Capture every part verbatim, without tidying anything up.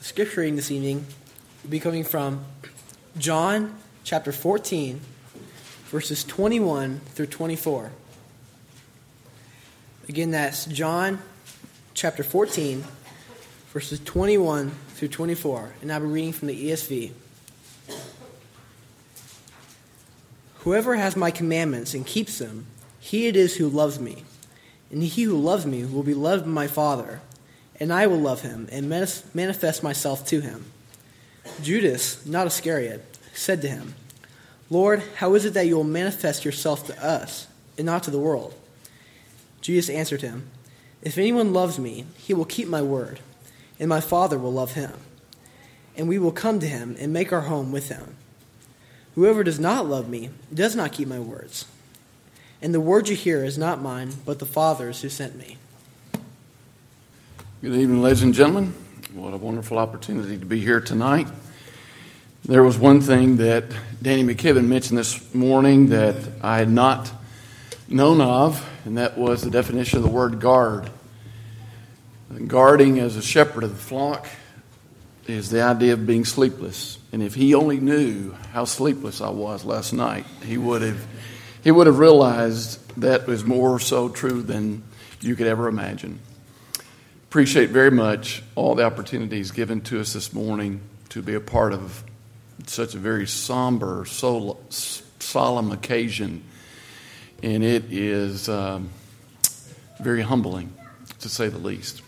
Scripture reading this evening will be coming from John chapter fourteen, verses twenty-one through twenty-four. Again, that's John chapter fourteen, verses twenty-one through twenty-four. And I'll be reading from the E S V. Whoever has my commandments and keeps them, he it is who loves me. And he who loves me will be loved by my Father, and I will love him and manifest myself to him. Judas, not Iscariot, said to him, Lord, how is it that you will manifest yourself to us and not to the world? Jesus answered him, If anyone loves me, he will keep my word, and my Father will love him. And we will come to him and make our home with him. Whoever does not love me does not keep my words. And the word you hear is not mine, but the Father's who sent me. Good evening, ladies and gentlemen. What a wonderful opportunity to be here tonight. There was one thing that Danny McKibben mentioned this morning that I had not known of, and that was the definition of the word guard. Guarding as a shepherd of the flock is the idea of being sleepless. And if he only knew how sleepless I was last night, he would have he would have realized that was more so true than you could ever imagine. Appreciate very much all the opportunities given to us this morning to be a part of such a very somber, solemn occasion. And it is um, very humbling, to say the least.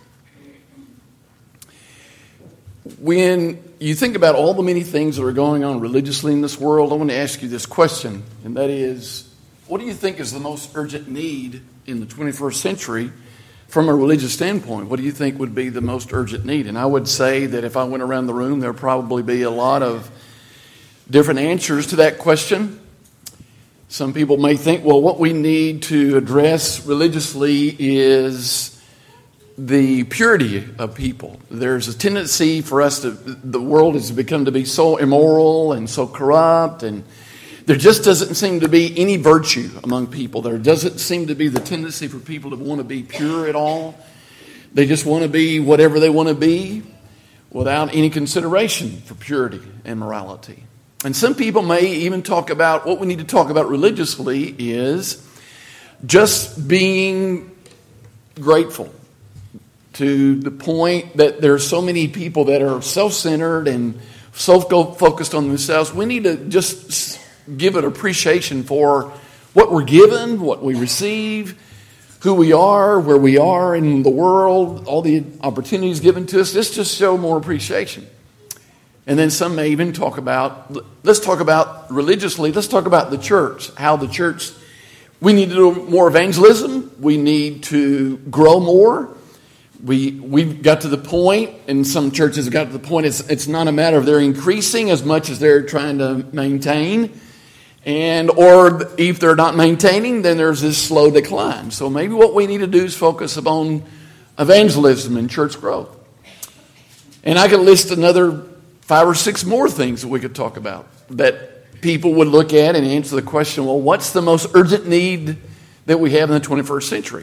When you think about all the many things that are going on religiously in this world, I want to ask you this question, and that is, what do you think is the most urgent need in the twenty-first century from a religious standpoint? What do you think would be the most urgent need? And I would say that if I went around the room, there would probably be a lot of different answers to that question. Some people may think, well, what we need to address religiously is the purity of people. There's a tendency for us to, the world has become to be so immoral and so corrupt, and there just doesn't seem to be any virtue among people. There doesn't seem to be the tendency for people to want to be pure at all. They just want to be whatever they want to be without any consideration for purity and morality. And some people may even talk about, what we need to talk about religiously is just being grateful, to the point that there are so many people that are self-centered and self-focused on themselves. We need to just give an appreciation for what we're given, what we receive, who we are, where we are in the world, all the opportunities given to us. Let's just show more appreciation. And then some may even talk about, let's talk about religiously, let's talk about the church, how the church, we need to do more evangelism, we need to grow more. We, we've got to the point, and some churches have got to the point, it's, it's not a matter of they're increasing as much as they're trying to maintain. And or if they're not maintaining, then there's this slow decline. So maybe what we need to do is focus upon evangelism and church growth. And I could list another five or six more things that we could talk about that people would look at and answer the question, well, what's the most urgent need that we have in the twenty-first century?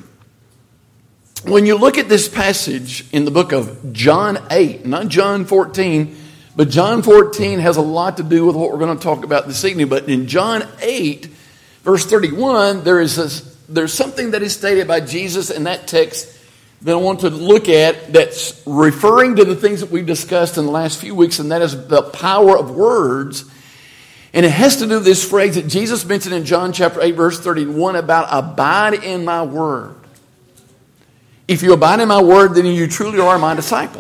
When you look at this passage in the book of John eight, not John fourteen, but John fourteen has a lot to do with what we're going to talk about this evening. But in John eight, verse thirty-one, there is this, there's something that is stated by Jesus in that text that I want to look at that's referring to the things that we've discussed in the last few weeks, and that is the power of words. And it has to do with this phrase that Jesus mentioned in John chapter eight, verse thirty-one about abide in my word. If you abide in my word, then you truly are my disciple.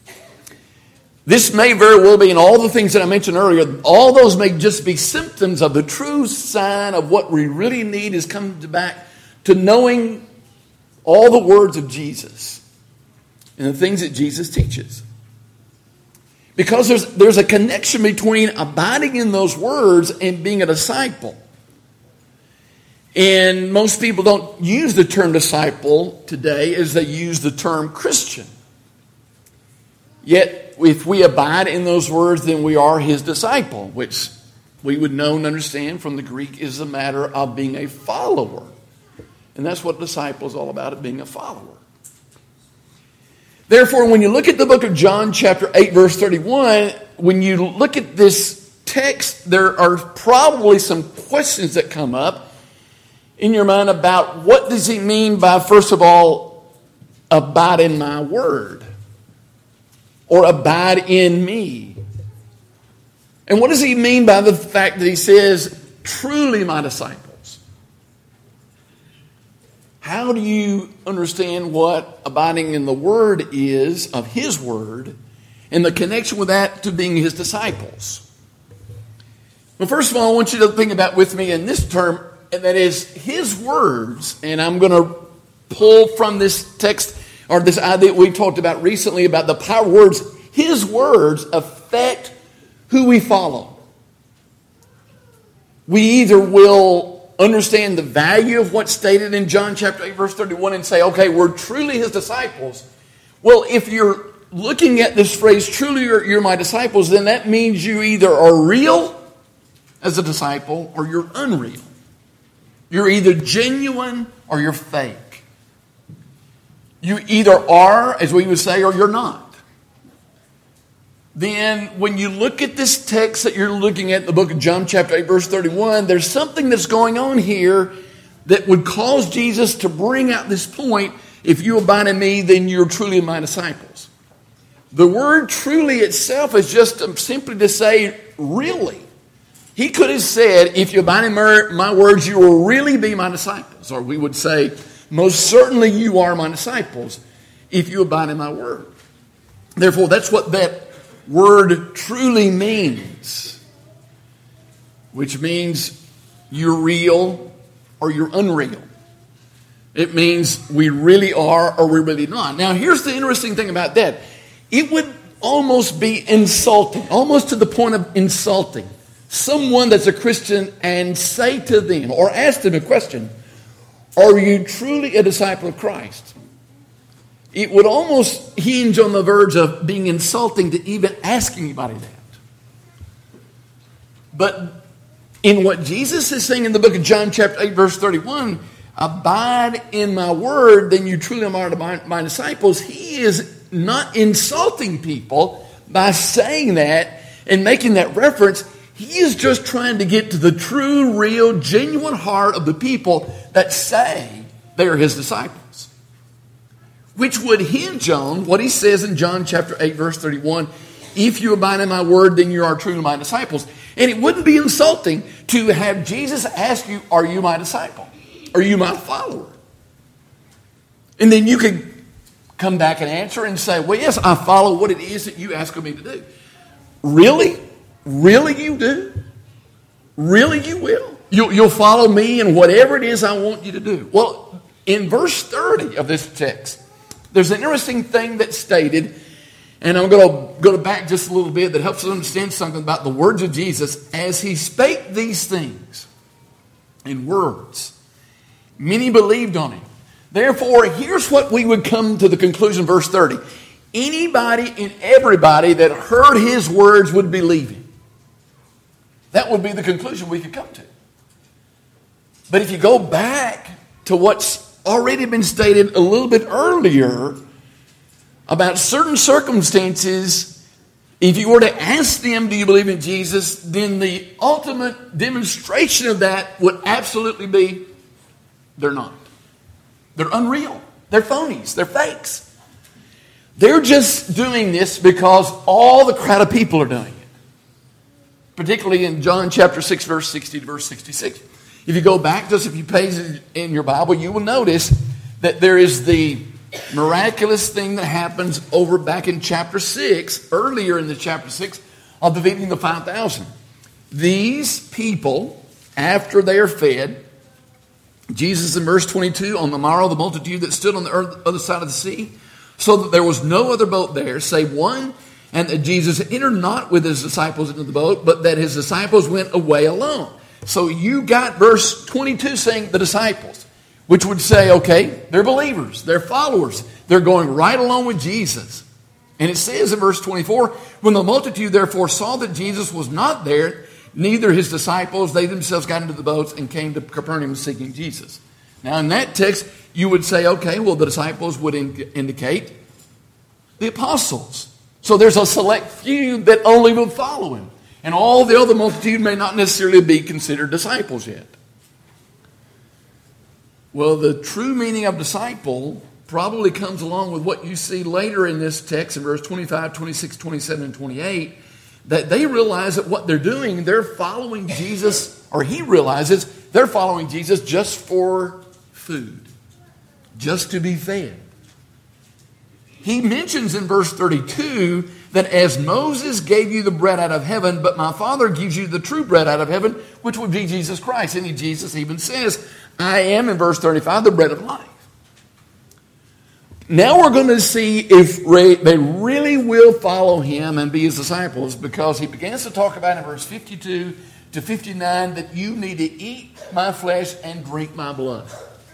This may very well be, in all the things that I mentioned earlier, all those may just be symptoms of the true sign of what we really need is coming back to knowing all the words of Jesus and the things that Jesus teaches. Because there's, there's a connection between abiding in those words and being a disciple. And most people don't use the term disciple today as they use the term Christian. Yet, if we abide in those words, then we are his disciple, which we would know and understand from the Greek is a matter of being a follower. And that's what disciple is all about, it being a follower. Therefore, when you look at the book of John, chapter eight, verse thirty-one, when you look at this text, there are probably some questions that come up in your mind about what does he mean by, first of all, abide in my word, or abide in me. And what does he mean by the fact that he says, truly my disciples? How do you understand what abiding in the word is of his word and the connection with that to being his disciples? Well, first of all, I want you to think about with me in this term, and that is his words. And I'm going to pull from this text, or this idea we talked about recently about the power of words. His words affect who we follow. We either will understand the value of what's stated in John chapter eight, verse thirty-one, and say, okay, we're truly his disciples. Well, if you're looking at this phrase, truly you're, you're my disciples, then that means you either are real as a disciple or you're unreal. You're either genuine or you're fake. You either are, as we would say, or you're not. Then when you look at this text that you're looking at, the book of John chapter eight, verse thirty-one, there's something that's going on here that would cause Jesus to bring out this point, if you abide in me, then you're truly my disciples. The word truly itself is just simply to say, really. He could have said, if you abide in my words, you will really be my disciples. Or we would say, most certainly you are my disciples, if you abide in my word. Therefore, that's what that word truly means, which means you're real or you're unreal. It means we really are or we're really not. Now, here's the interesting thing about that. It would almost be insulting, almost to the point of insulting, someone that's a Christian and say to them or ask them a question, are you truly a disciple of Christ? It would almost hinge on the verge of being insulting to even ask anybody that. But in what Jesus is saying in the book of John chapter eight, verse thirty-one, abide in my word, then you truly are my, my disciples. He is not insulting people by saying that and making that reference. He is just trying to get to the true, real, genuine heart of the people that say they are his disciples. Which would hinge on what he says in John chapter eight, verse thirty-one, if you abide in my word, then you are truly my disciples. And it wouldn't be insulting to have Jesus ask you, are you my disciple? Are you my follower? And then you could come back and answer and say, well, yes, I follow what it is that you ask of me to do. Really? Really you do? Really you will? You'll, you'll follow me in whatever it is I want you to do. Well, in verse thirty of this text, there's an interesting thing that's stated, and I'm going to go back just a little bit that helps us understand something about the words of Jesus. As he spake these things in words, many believed on him. Therefore, here's what we would come to the conclusion, verse thirty. Anybody and everybody that heard his words would believe him. That would be the conclusion we could come to. But if you go back to what's already been stated a little bit earlier about certain circumstances, if you were to ask them, do you believe in Jesus, then the ultimate demonstration of that would absolutely be, they're not. They're unreal. They're phonies. They're fakes. They're just doing this because all the crowd of people are doing it. Particularly in John chapter six, verse sixty to verse sixty-six. If you go back just a few pages in your Bible, you will notice that there is the miraculous thing that happens over back in chapter six, earlier in the chapter six, of the feeding of the five thousand. These people, after they are fed, Jesus in verse twenty-two, on the morrow the multitude that stood on the other side of the sea, so that there was no other boat there, save one, and that Jesus entered not with his disciples into the boat, but that his disciples went away alone. So you got verse twenty-two saying the disciples, which would say, okay, they're believers, they're followers, they're going right along with Jesus. And it says in verse twenty-four, when the multitude therefore saw that Jesus was not there, neither his disciples, they themselves got into the boats and came to Capernaum seeking Jesus. Now in that text, you would say, okay, well the disciples would in- indicate the apostles. So there's a select few that only will follow him. And all the other multitude may not necessarily be considered disciples yet. Well, the true meaning of disciple probably comes along with what you see later in this text in verse twenty-five, twenty-six, twenty-seven, and twenty-eight, that they realize that what they're doing, they're following Jesus, or he realizes they're following Jesus just for food, just to be fed. He mentions in verse thirty-two that as Moses gave you the bread out of heaven, but my Father gives you the true bread out of heaven, which would be Jesus Christ. And Jesus even says, I am, in verse thirty-five, the bread of life. Now we're going to see if they really will follow him and be his disciples, because he begins to talk about in verse fifty-two to fifty-nine that you need to eat my flesh and drink my blood.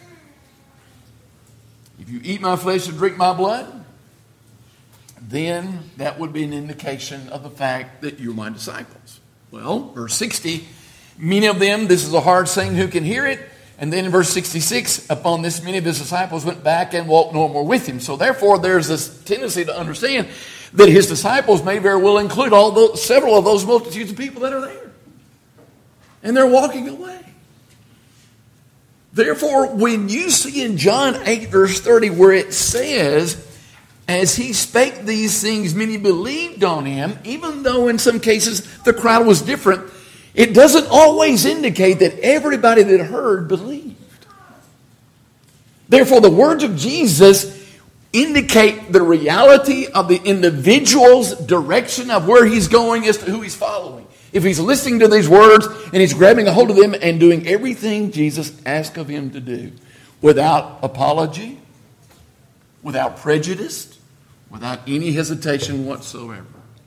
If you eat my flesh and drink my blood, then that would be an indication of the fact that you're my disciples. Well, verse sixty, many of them, this is a hard saying, who can hear it? And then in verse sixty-six, upon this many of his disciples went back and walked no more with him. So therefore, there's this tendency to understand that his disciples may very well include all those, several of those multitudes of people that are there. And they're walking away. Therefore, when you see in John eight, verse thirty, where it says, as he spake these things, many believed on him, even though in some cases the crowd was different, it doesn't always indicate that everybody that heard believed. Therefore, the words of Jesus indicate the reality of the individual's direction of where he's going as to who he's following. If he's listening to these words and he's grabbing a hold of them and doing everything Jesus asked of him to do, without apology, without prejudice, without any hesitation whatsoever.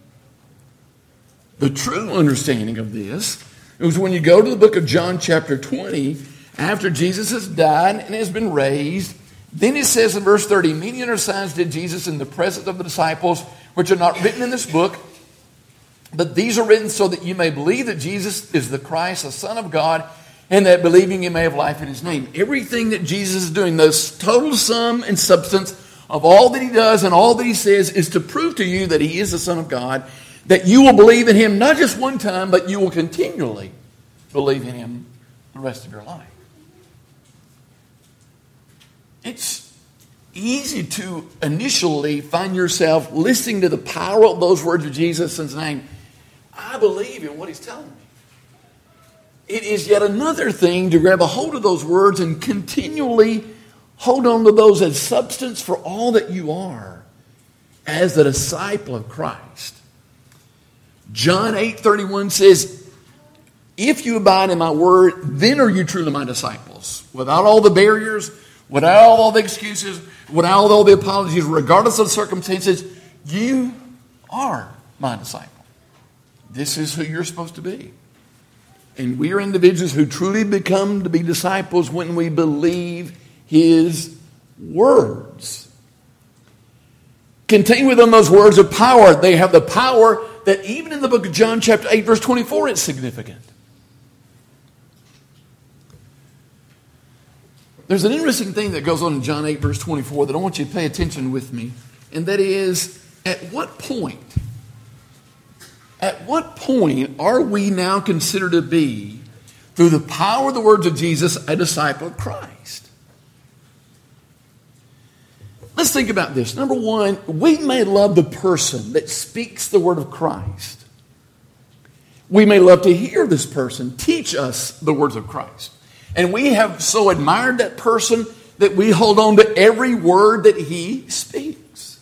The true understanding of this is when you go to the book of John chapter twenty, after Jesus has died and has been raised, then it says in verse thirty, many other signs did Jesus in the presence of the disciples, which are not written in this book, but these are written so that you may believe that Jesus is the Christ, the Son of God, and that believing you may have life in his name. Everything that Jesus is doing, the total sum and substance of all that he does and all that he says, is to prove to you that he is the Son of God, that you will believe in him not just one time, but you will continually believe in him the rest of your life. It's easy to initially find yourself listening to the power of those words of Jesus and saying, I believe in what he's telling me. It is yet another thing to grab a hold of those words and continually hold on to those as substance for all that you are as a disciple of Christ. John eight thirty-one says, if you abide in my word, then are you truly my disciples. Without all the barriers, without all the excuses, without all the apologies, regardless of the circumstances, you are my disciple. This is who you're supposed to be. And we are individuals who truly become to be disciples when we believe his words. Contained within those words of power, they have the power that even in the book of John chapter eight verse twenty-four, it's significant. There's an interesting thing that goes on in John eight verse twenty-four that I want you to pay attention with me. And that is, at what point, at what point are we now considered to be, through the power of the words of Jesus, a disciple of Christ? Let's think about this. Number one, we may love the person that speaks the word of Christ. We may love to hear this person teach us the words of Christ. And we have so admired that person that we hold on to every word that he speaks.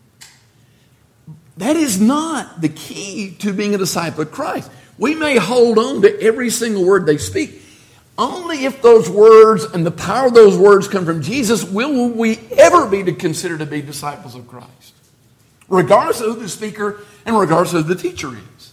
That is not the key to being a disciple of Christ. We may hold on to every single word they speak. Only if those words and the power of those words come from Jesus will we ever be to consider to be disciples of Christ. Regardless of who the speaker and regardless of who the teacher is.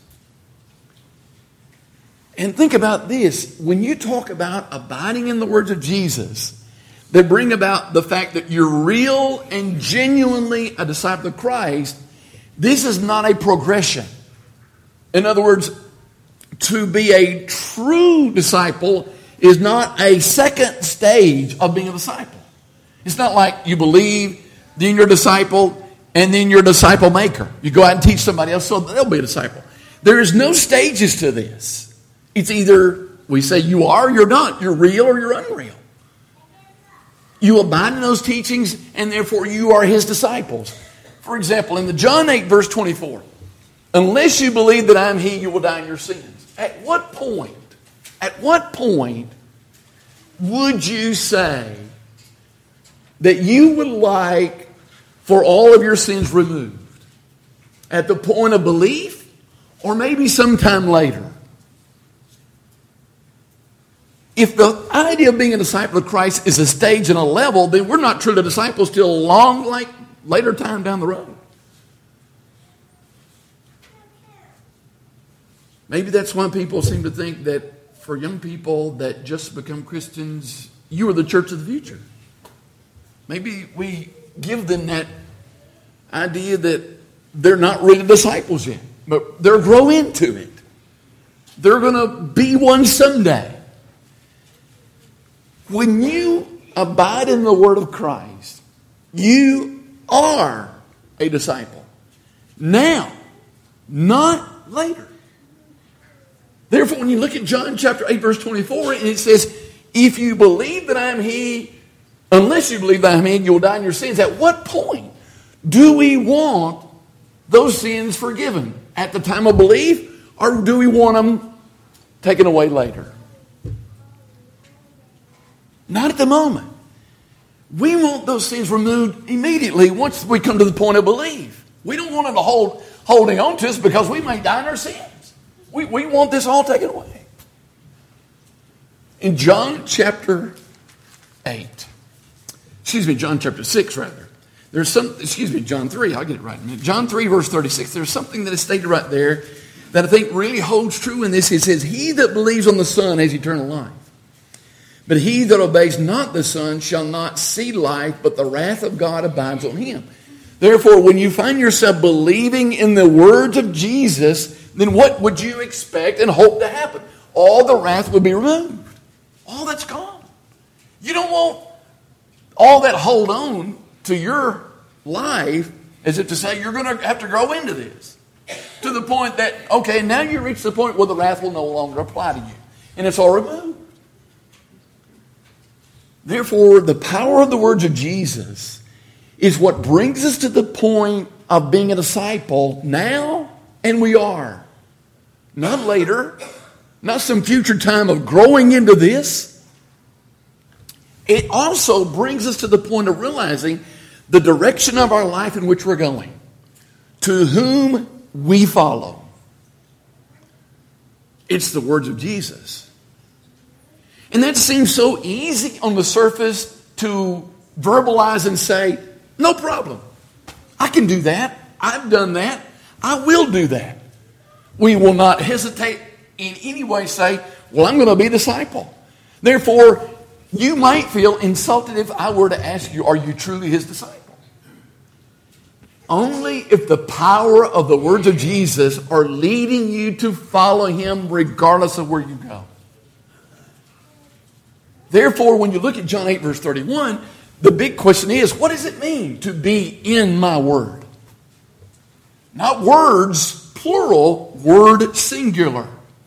And think about this. When you talk about abiding in the words of Jesus, they bring about the fact that you're real and genuinely a disciple of Christ. This is not a progression. In other words, to be a true disciple is not a second stage of being a disciple. It's not like you believe, then you're a disciple, and then you're a disciple maker. You go out and teach somebody else, so they'll be a disciple. There is no stages to this. It's either we say you are or you're not. You're real or you're unreal. You abide in those teachings, and therefore you are his disciples. For example, in the John eight, verse twenty-four, unless you believe that I am he, you will die in your sins. At what point, at what point would you say that you would like for all of your sins removed? At the point of belief, or maybe sometime later? If the idea of being a disciple of Christ is a stage and a level, then we're not truly disciples till a long, like, later time down the road. Maybe that's why people seem to think that for young people that just become Christians, you are the church of the future. Maybe we give them that idea that they're not really disciples yet, but they'll grow into it. They're going to be one someday. When you abide in the Word of Christ, you are a disciple. Now, not later. Therefore, when you look at John chapter eight, verse twenty-four, and it says, if you believe that I am he, unless you believe that I am he, you will die in your sins. At what point do we want those sins forgiven? At the time of belief, or do we want them taken away later? Not at the moment. We want those sins removed immediately once we come to the point of belief. We don't want them to hold holding on to us because we may die in our sins. We, we want this all taken away. In John chapter eight, excuse me, John chapter six rather, there's some, excuse me, John three, I'll get it right in a minute. John three verse thirty-six, there's something that is stated right there that I think really holds true in this. It says, he that believes on the Son has eternal life. But he that obeys not the Son shall not see life, but the wrath of God abides on him. Therefore, when you find yourself believing in the words of Jesus, then what would you expect and hope to happen? All the wrath would be removed. All that's gone. You don't want all that hold on to your life as if to say you're going to have to grow into this. To the point that, okay, now you reach the point where the wrath will no longer apply to you. And it's all removed. Therefore, the power of the words of Jesus is what brings us to the point of being a disciple now, and we are. Not later, not some future time of growing into this. It also brings us to the point of realizing the direction of our life in which we're going. To whom we follow. It's the words of Jesus. And that seems so easy on the surface to verbalize and say, no problem. I can do that. I've done that. I will do that. We will not hesitate in any way say, well, I'm going to be a disciple. Therefore, you might feel insulted if I were to ask you, are you truly his disciple? Only if the power of the words of Jesus are leading you to follow him regardless of where you go. Therefore, when you look at John eight, verse thirty-one, the big question is, what does it mean to be in my word? Not words, plural, word singular.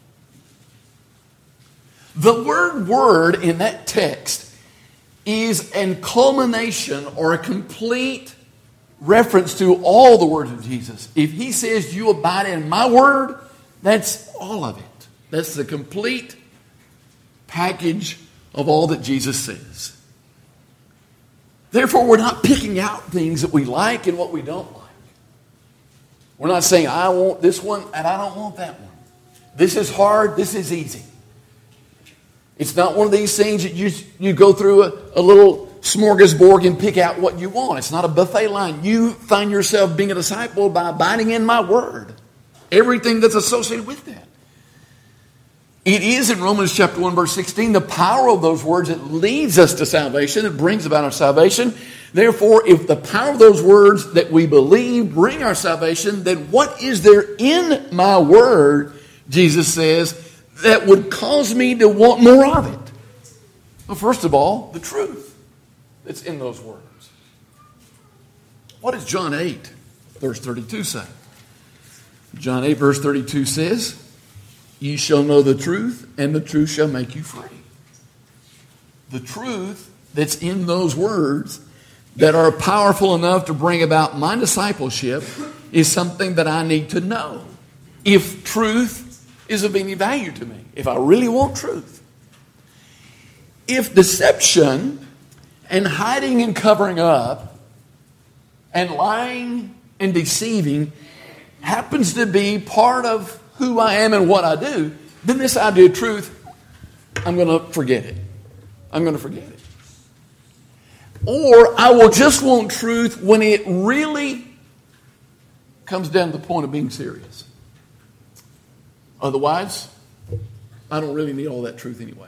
The word word in that text is a culmination or a complete reference to all the words of Jesus. If he says you abide in my word, that's all of it. That's the complete package of all that Jesus says. Therefore, we're not picking out things that we like and what we don't like. We're not saying, I want this one and I don't want that one. This is hard, this is easy. It's not one of these things that you, you go through a, a little smorgasbord and pick out what you want. It's not a buffet line. You find yourself being a disciple by abiding in my word. Everything that's associated with that. It is in Romans chapter one, verse sixteen, the power of those words that leads us to salvation. It brings about our salvation. Therefore, if the power of those words that we believe bring our salvation, then what is there in my word, Jesus says, that would cause me to want more of it? Well, first of all, the truth that's in those words. What does John eight, verse thirty-two say? John eight, verse thirty-two says, "Ye shall know the truth, and the truth shall make you free." The truth that's in those words that are powerful enough to bring about my discipleship is something that I need to know. If truth is of any value to me, if I really want truth. If deception and hiding and covering up and lying and deceiving happens to be part of who I am and what I do, then this idea of truth, I'm going to forget it. I'm going to forget it. Or I will just want truth when it really comes down to the point of being serious. Otherwise, I don't really need all that truth anyway.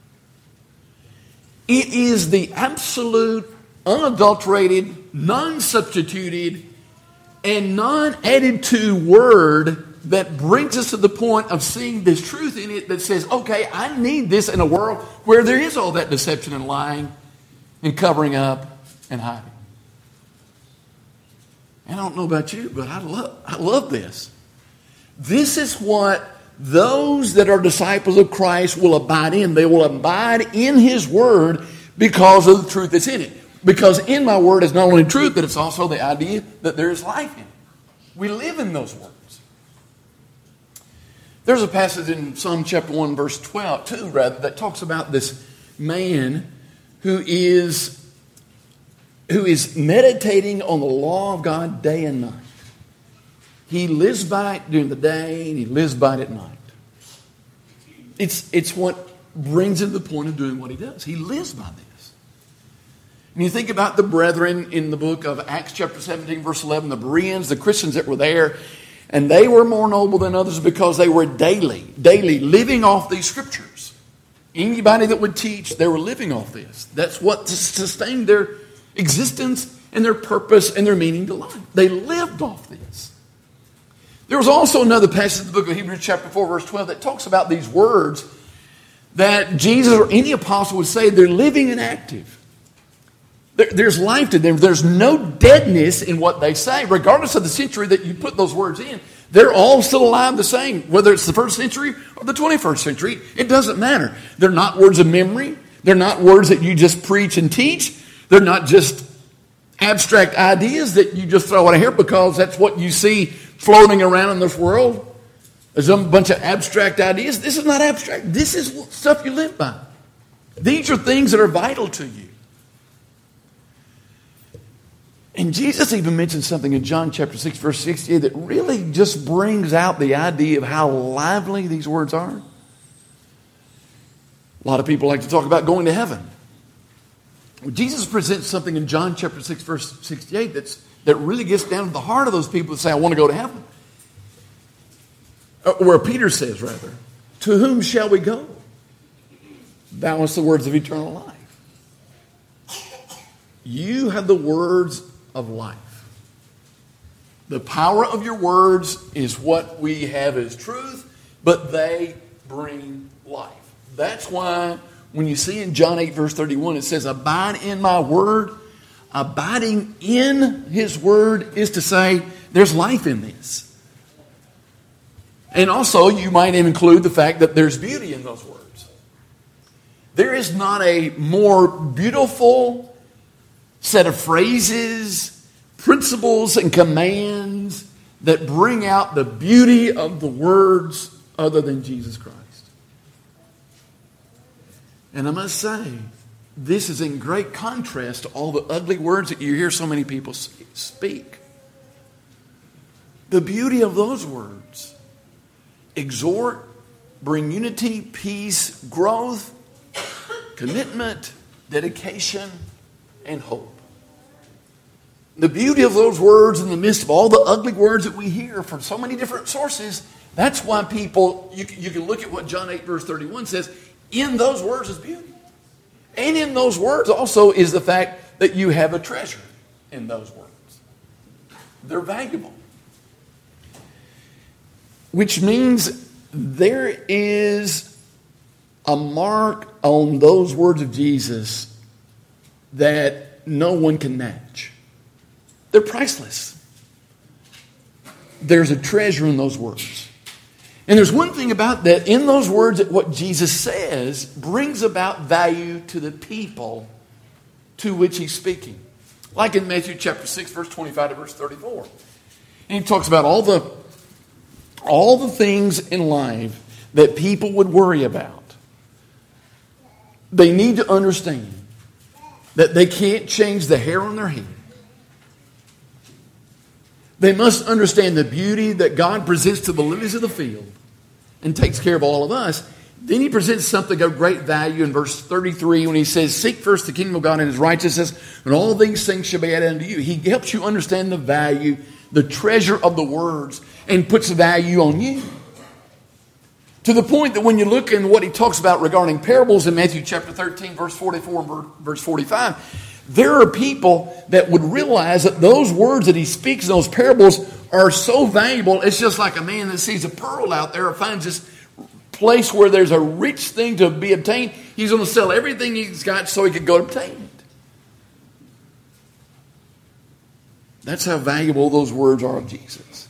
It is the absolute, unadulterated, non-substituted, and non-added to word that brings us to the point of seeing this truth in it that says, okay, I need this in a world where there is all that deception and lying and covering up and hiding. And I don't know about you, but I love, I love this. This is what those that are disciples of Christ will abide in. They will abide in His Word because of the truth that's in it. Because in my Word is not only truth, but it's also the idea that there is life in it. We live in those words. There's a passage in Psalm chapter one, verse twelve, two rather, that talks about this man who is, who is meditating on the law of God day and night. He lives by it during the day and he lives by it at night. It's, it's what brings him to the point of doing what he does. He lives by this. And you think about the brethren in the book of Acts chapter seventeen, verse eleven, the Bereans, the Christians that were there, and they were more noble than others because they were daily, daily living off these scriptures. Anybody that would teach, they were living off this. That's what sustained their existence and their purpose and their meaning to life. They lived off this. There was also another passage in the book of Hebrews chapter four, verse twelve that talks about these words that Jesus or any apostle would say they're living and active. There, there's life to them. There's no deadness in what they say. Regardless of the century that you put those words in, they're all still alive the same. Whether it's the first century or the twenty-first century, it doesn't matter. They're not words of memory. They're not words that you just preach and teach. They're not just abstract ideas that you just throw out of here because that's what you see floating around in this world. There's a bunch of abstract ideas. This is not abstract. This is stuff you live by. These are things that are vital to you. And Jesus even mentions something in John chapter six, verse sixty-eight that really just brings out the idea of how lively these words are. A lot of people like to talk about going to heaven. Jesus presents something in John chapter six, verse sixty-eight that's, that really gets down to the heart of those people that say, I want to go to heaven. Where Peter says, rather, to whom shall we go? Thou hast the words of eternal life. You have the words of life. The power of your words is what we have as truth, but they bring life. That's why when you see in John eight, verse thirty-one, it says, abide in my word. Abiding in His word is to say, there's life in this. And also, you might include the fact that there's beauty in those words. There is not a more beautiful set of phrases, principles, and commands that bring out the beauty of the words other than Jesus Christ. And I must say, this is in great contrast to all the ugly words that you hear so many people speak. The beauty of those words exhort, bring unity, peace, growth, commitment, dedication, and hope. The beauty of those words in the midst of all the ugly words that we hear from so many different sources, that's why people, you, you can look at what John eight verse thirty-one says, in those words is beauty. And in those words also is the fact that you have a treasure in those words. They're valuable. Which means there is a mark on those words of Jesus that no one can match. They're priceless. There's a treasure in those words. And there's one thing about that, in those words, that what Jesus says brings about value to the people to which he's speaking. Like in Matthew chapter six, verse twenty-five to verse thirty-four. And he talks about all the, all the things in life that people would worry about. They need to understand that they can't change the hair on their head. They must understand the beauty that God presents to the lilies of the field and takes care of all of us. Then he presents something of great value in verse thirty-three when he says, seek first the kingdom of God and his righteousness, and all these things shall be added unto you. He helps you understand the value, the treasure of the words, and puts value on you. To the point that when you look in what he talks about regarding parables in Matthew chapter thirteen, verse forty-four and verse forty-five, there are people that would realize that those words that he speaks in those parables are so valuable. It's just like a man that sees a pearl out there or finds this place where there's a rich thing to be obtained. He's going to sell everything he's got so he could go obtain it. That's how valuable those words are of Jesus.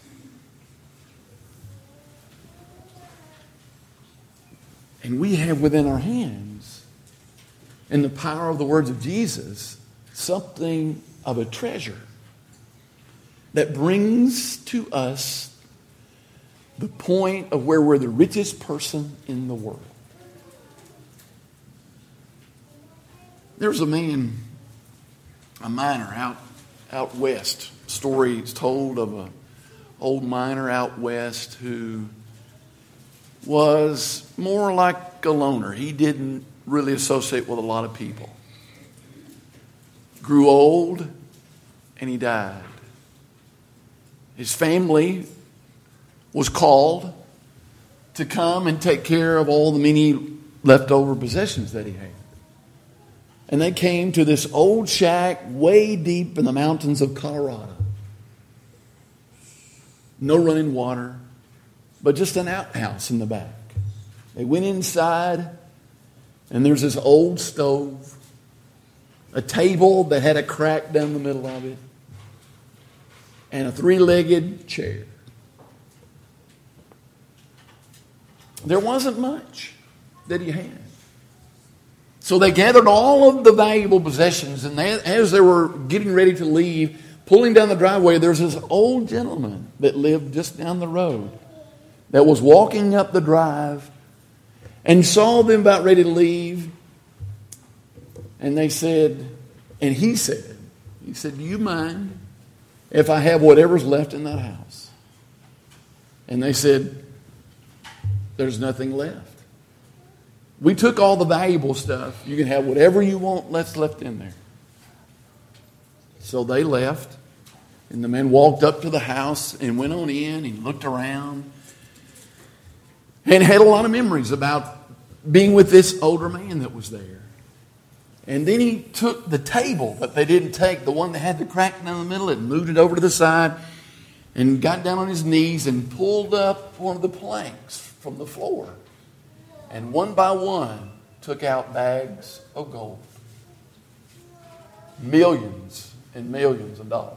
And we have within our hands, in the power of the words of Jesus, something of a treasure that brings to us the point of where we're the richest person in the world. There's a man, a miner out, out west. Story is told of an old miner out west who was more like a loner. He didn't really associate with a lot of people. Grew old and he died. His family was called to come and take care of all the many leftover possessions that he had. And they came to this old shack way deep in the mountains of Colorado. No running water, but just an outhouse in the back. They went inside, and there's this old stove, a table that had a crack down the middle of it, and a three-legged chair. There wasn't much that he had. So they gathered all of the valuable possessions, and they, as they were getting ready to leave, pulling down the driveway, there's this old gentleman that lived just down the road that was walking up the drive and saw them about ready to leave. And they said, and he said, he said, do you mind if I have whatever's left in that house? And they said, there's nothing left. We took all the valuable stuff. You can have whatever you want that's left in there. So they left. And the man walked up to the house and went on in and looked around. And had a lot of memories about being with this older man that was there. And then he took the table that they didn't take, the one that had the crack down the middle, and moved it over to the side. And got down on his knees and pulled up one of the planks from the floor. And one by one, took out bags of gold. Millions and millions of dollars.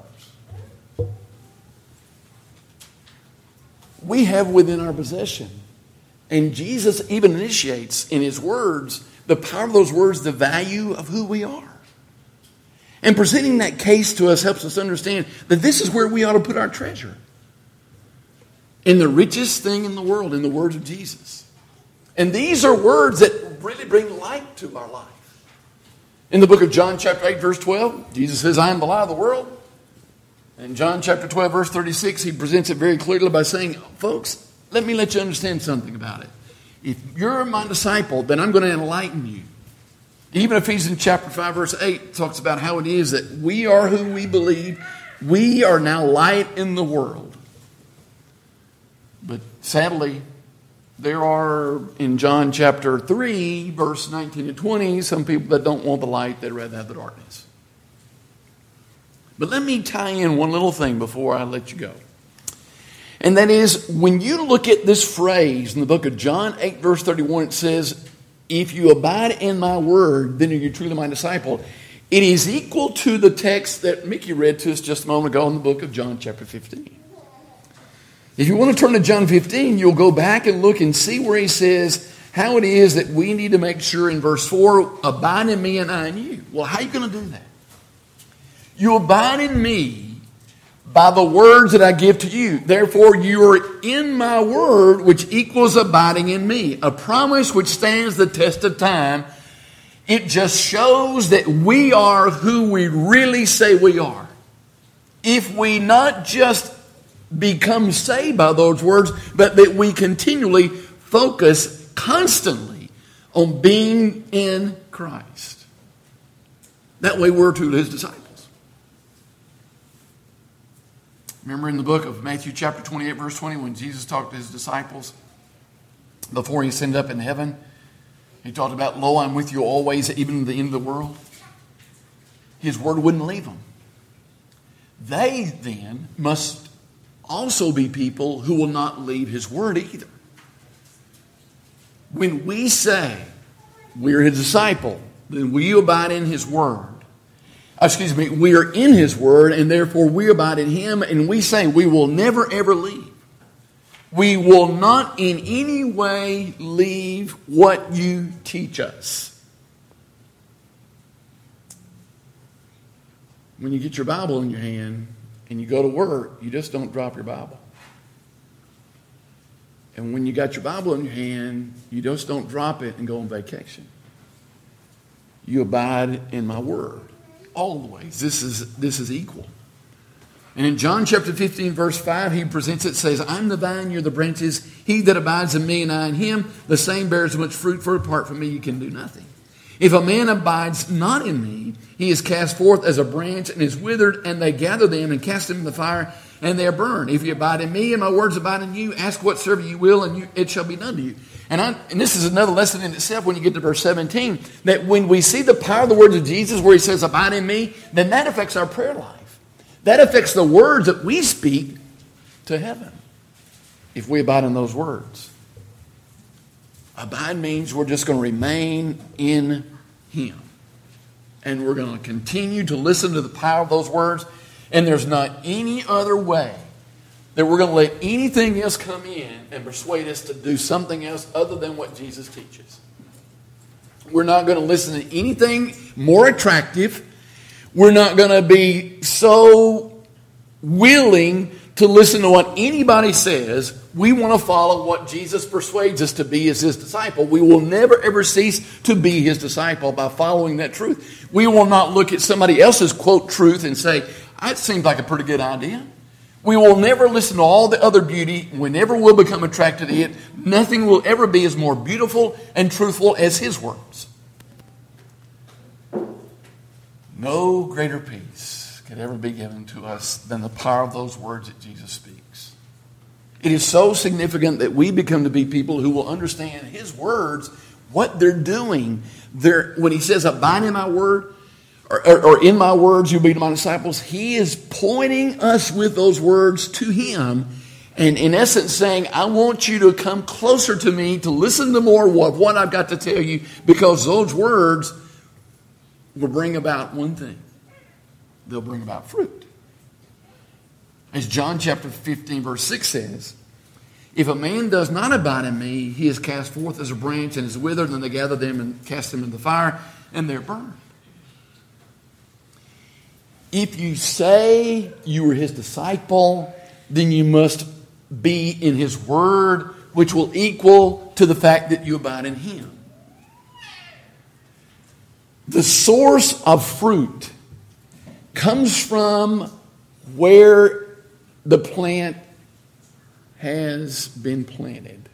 We have within our possession. And Jesus even initiates in his words, the power of those words, the value of who we are. And presenting that case to us helps us understand that this is where we ought to put our treasure. In the richest thing in the world, in the words of Jesus. And these are words that really bring light to our life. In the book of John chapter eight verse twelve, Jesus says, I am the light of the world. In John chapter twelve verse thirty-six, he presents it very clearly by saying, folks, let me let you understand something about it. If you're my disciple, then I'm going to enlighten you. Even Ephesians chapter five verse eight talks about how it is that we are who we believe. We are now light in the world. But sadly, there are, in John chapter three, verse nineteen and twenty, some people that don't want the light, they'd rather have the darkness. But let me tie in one little thing before I let you go. And that is, when you look at this phrase in the book of John eight, verse thirty-one, it says, if you abide in my word, then you're truly my disciple. It is equal to the text that Mickey read to us just a moment ago in the book of John chapter fifteen. If you want to turn to John fifteen, you'll go back and look and see where he says how it is that we need to make sure in verse four, abide in me and I in you. Well, how are you going to do that? You abide in me by the words that I give to you. Therefore, you are in my word, which equals abiding in me. A promise which stands the test of time. It just shows that we are who we really say we are. If we not just become saved by those words, but that we continually focus constantly on being in Christ. That way we're truly his disciples. Remember in the book of Matthew chapter twenty-eight verse twenty when Jesus talked to his disciples before he ascended up in heaven? He talked about, lo, I'm with you always, even to the end of the world. His word wouldn't leave them. They then must also be people who will not leave his word either. When we say we're his disciple, then we abide in his word. Excuse me, we are in his word, and therefore we abide in him, and we say we will never ever leave. We will not in any way leave what you teach us. When you get your Bible in your hand and you go to work, you just don't drop your Bible. And when you got your Bible in your hand, you just don't drop it and go on vacation. You abide in my word. Always. This is, this is equal. And in John chapter fifteen, verse five, he presents it, says, I'm the vine, you're the branches. He that abides in me and I in him, the same bears much fruit, for apart from me you can do nothing. If a man abides not in me, he is cast forth as a branch and is withered, and they gather them and cast them in the fire, and they are burned. If you abide in me and my words abide in you, ask whatsoever you will, and you, it shall be done to you. And, I, and this is another lesson in itself when you get to verse seventeen, that when we see the power of the words of Jesus where he says, abide in me, then that affects our prayer life. That affects the words that we speak to heaven if we abide in those words. Abide means we're just going to remain in him. And we're going to continue to listen to the power of those words. And there's not any other way that we're going to let anything else come in and persuade us to do something else other than what Jesus teaches. We're not going to listen to anything more attractive. We're not going to be so willing to listen to what anybody says. We want to follow what Jesus persuades us to be as his disciple. We will never ever cease to be his disciple by following that truth. We will not look at somebody else's quote truth and say, that seems like a pretty good idea. We will never listen to all the other beauty. We never will become attracted to it. Nothing will ever be as more beautiful and truthful as his words. No greater peace could ever be given to us than the power of those words that Jesus speaks. It is so significant that we become to be people who will understand his words, what they're doing. They're, when he says, abide in my word, or, or, or in my words, you'll be my disciples, he is pointing us with those words to him. And in essence saying, I want you to come closer to me, to listen to more of what I've got to tell you, because those words will bring about one thing. They'll bring about fruit. As John chapter fifteen verse six says, if a man does not abide in me, he is cast forth as a branch and is withered, and they gather them and cast them in the fire, and they're burned. If you say you are his disciple, then you must be in his word, which will equal to the fact that you abide in him. The source of fruit comes from where the plant has been planted.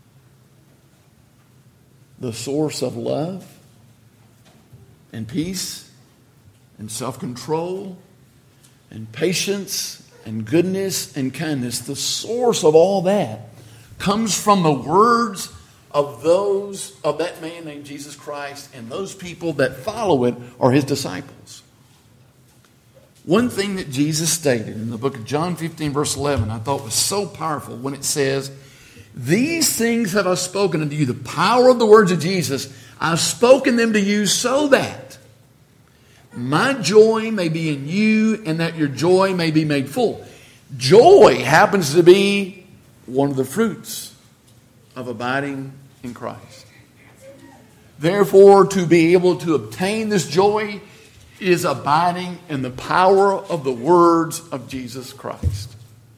The source of love and peace and self-control and patience and goodness and kindness, the source of all that comes from the words of those, of that man named Jesus Christ, and those people that follow it are his disciples. One thing that Jesus stated in the book of John fifteen verse eleven I thought was so powerful when it says, these things have I spoken unto you, the power of the words of Jesus, I've spoken them to you so that my joy may be in you, and that your joy may be made full. Joy happens to be one of the fruits of abiding in Christ. Therefore, to be able to obtain this joy is abiding in the power of the words of Jesus Christ.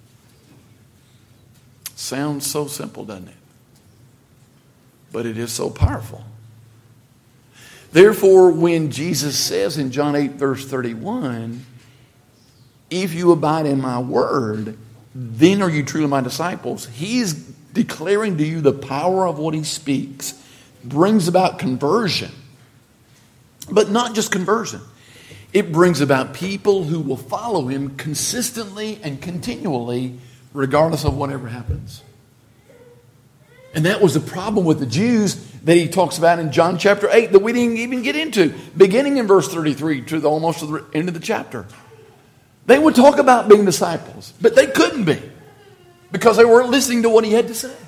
Sounds so simple, doesn't it? But it is so powerful. Therefore, when Jesus says in John eight, verse thirty-one, if you abide in my word, then are you truly my disciples. He's declaring to you the power of what he speaks brings about conversion. But not just conversion. It brings about people who will follow him consistently and continually, regardless of whatever happens. And that was the problem with the Jews that he talks about in John chapter eight that we didn't even get into, beginning in verse thirty-three to the, almost to the end of the chapter. They would talk about being disciples, but they couldn't be because they weren't listening to what he had to say.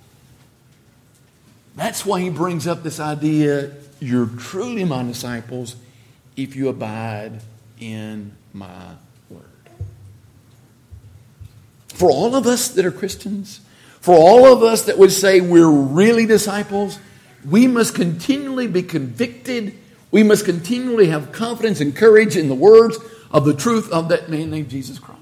That's why he brings up this idea, you're truly my disciples if you abide in my word. For all of us that are Christians, for all of us that would say we're really disciples, we must continually be convicted. We must continually have confidence and courage in the words of the truth of that man named Jesus Christ.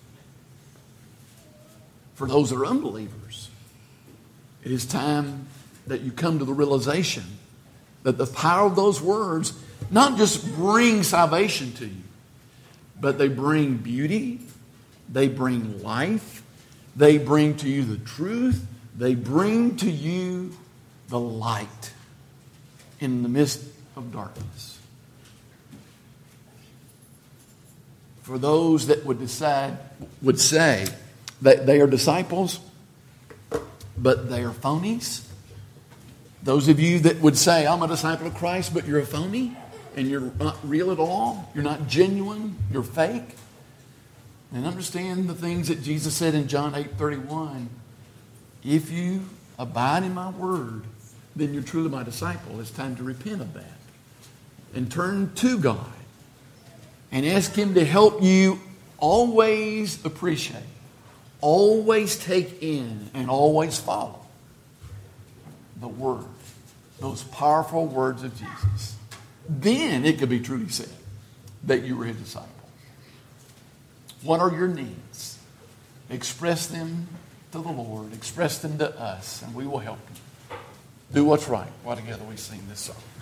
For those that are unbelievers, it is time that you come to the realization that the power of those words not just bring salvation to you, but they bring beauty, they bring life, they bring to you the truth, they bring to you the light in the midst of darkness. For those that would decide, would say that they are disciples, but they are phonies. Those of you that would say, I'm a disciple of Christ, but you're a phony, and you're not real at all, you're not genuine, you're fake. And understand the things that Jesus said in John eight thirty-one. If you abide in my word, then you're truly my disciple. It's time to repent of that. And turn to God. And ask him to help you always appreciate, always take in, and always follow the word. Those powerful words of Jesus. Then it could be truly said that you were his disciple. What are your needs? Express them to the Lord. Express them to us, and we will help you. Do what's right while together we sing this song.